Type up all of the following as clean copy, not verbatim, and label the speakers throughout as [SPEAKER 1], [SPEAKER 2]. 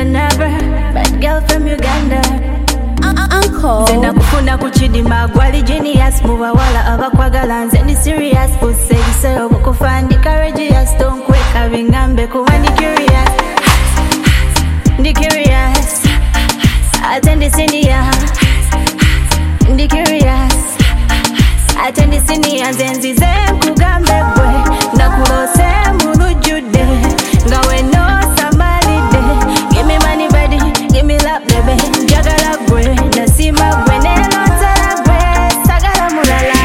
[SPEAKER 1] never, bad girl from Uganda.
[SPEAKER 2] Uncle
[SPEAKER 1] Zena kufuna kuchidima gwali genius muba wala abakwagala nze ndi serious usegise obukufandi courageous don't quick abingambe kuba ndi curious ndi curious atendi senior ndi curious atendi senior nzenzize nkugambe bwe nakulose mulujjude ngawe no samalide give me money buddy give me love baby jagala gwe nasima gwe nelotera gwe sagala mulala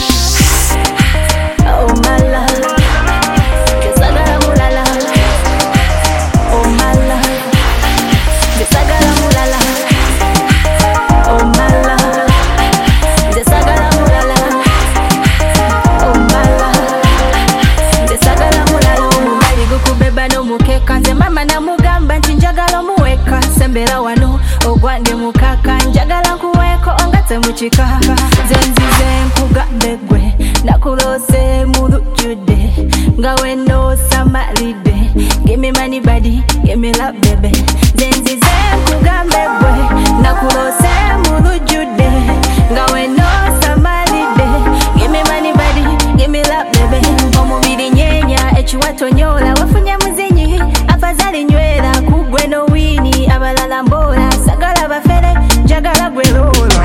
[SPEAKER 1] oh my love sagala mulala oh my love sagala mulala oh my love sagala mulala oh my love sagala mulala omubali gukubeba n'omukeka nze mama namugamba nti njagala muweka sembera wano ogwande mukaka njagala nkuweeko ongatse mukika zenzize nkugambe gwe nakulose mulujjude nga weno samalide give me money buddy give me love baby zenzize nkugambe gwe nakulose mulujjude nga weno samalide give me money buddy give me love baby omubiri nyenya ekiwatonyola wafunye muzinyi afazali nywera kugwe no wini abalala mbola sagala bafere njagala gwe lolo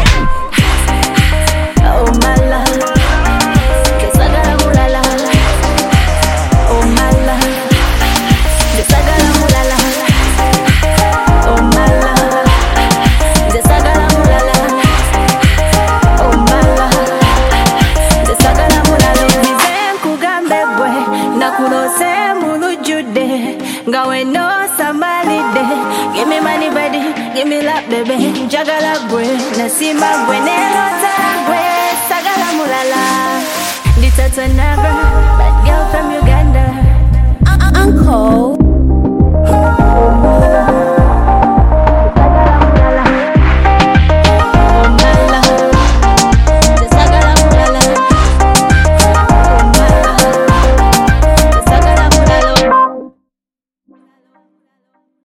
[SPEAKER 1] oh my love sagala mulala oh my love sagala mulala oh my love sagala mulala oh my love sagala mulala nzize nkugambe gwe nakulose mulujjude nga weno samalide give me money buddy give me love baby njagala gwe nasima gwe nelota gwe sagala mulala ndi tata never